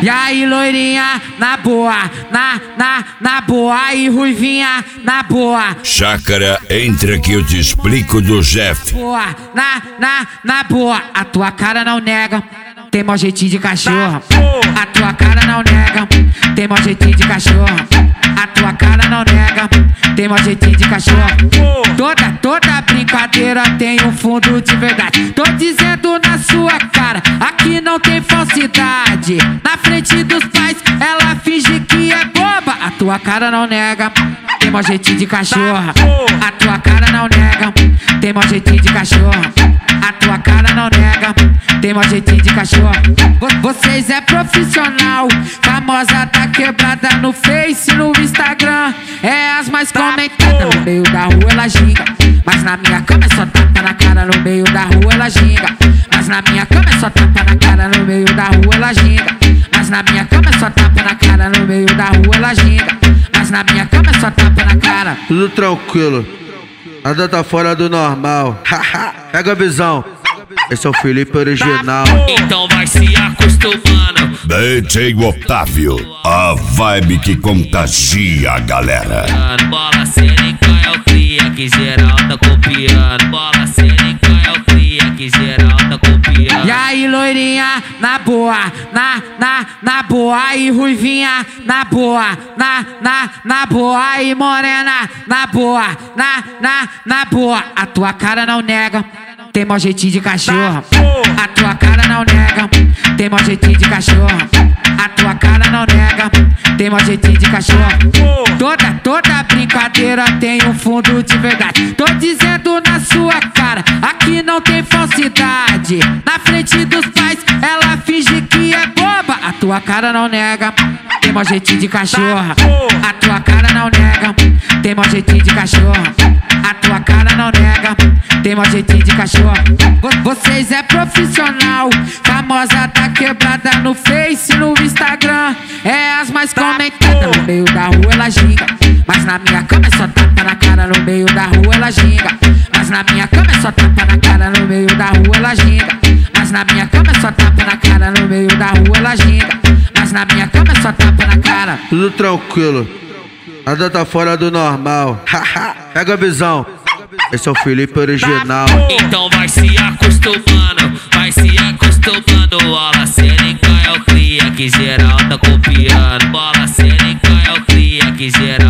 E aí, loirinha, na boa, na boa. E ruivinha, na boa. Chácara, entra que eu te explico do Jeff. Boa, na boa. A tua cara não nega, tem mau jeitinho de cachorro. A tua cara não nega, tem mau jeitinho de cachorro. A tua cara não nega, tem mau jeitinho de cachorro. Toda brincadeira tem um fundo de verdade. Tô dizendo na sua cara, aqui não tem falsidade. Na frente dos pais, ela finge que é boba. A tua cara não nega, tem mau jeitinho de cachorro. A tua cara não nega, tem mau jeitinho de cachorro. A tua cara não nega, tem mau jeitinho de cachorro. Vocês é profissional, famosa da quebrada no Face, no Instagram. É as mais comentadas, no meio da rua ela ginga. Mas na minha cama é só tapa na cara, no meio da rua ela ginga. Mas na minha cama é só tapa na cara, no meio da rua ela ginga. Mas na minha cama é só tapa na cara, no meio da rua ela ginga. Mas na minha cama é só tapa na cara. Tudo tranquilo, nada tá fora do normal. Pega a visão, esse é o Felipe original. Então vai se acostumando. DJ Otávio, a vibe que contagia a galera. Bola cênica é o cria que geral tá copiando. Bola cênica é o cria que geral tá copiando. E aí, loirinha, na boa, na boa. E ruivinha, na boa, na boa. E morena, na boa, na boa. A tua cara não nega, tem mau jeitinho de cachorro. A tua cara não nega, tem mau jeitinho de cachorro. A tua cara não nega, tem mau jeitinho de cachorro. Toda brincadeira tem um fundo de verdade. Tô dizendo na sua cara, aqui não tem falsidade. Na frente dos pais, ela finge que é boba. A tua cara não nega, tem mau jeitinho de cachorro. A tua cara não nega, tem mau jeitinho de cachorro. A tua cara não nega, tem mau jeitinho de cachorro. Vocês é profissional, famosa da quebrada no Face, no Instagram. É as mais comentadas, no meio da rua ela ginga. Mas na minha cama é só tapa na cara, no meio da rua ela ginga. Mas na minha cama é só tapa na cara, no meio da rua ela ginga. Mas na minha cama é só tapa na cara, no meio da rua ela ginga. Mas na minha cama é só tapa na cara. Tudo tranquilo, nada tá fora do normal. Pega a visão, esse é o Felipe original. Então vai se acostumando, vai se acostumando. Bola cênica é o cria que geral tá copiando. Bola cênica é o cria que geral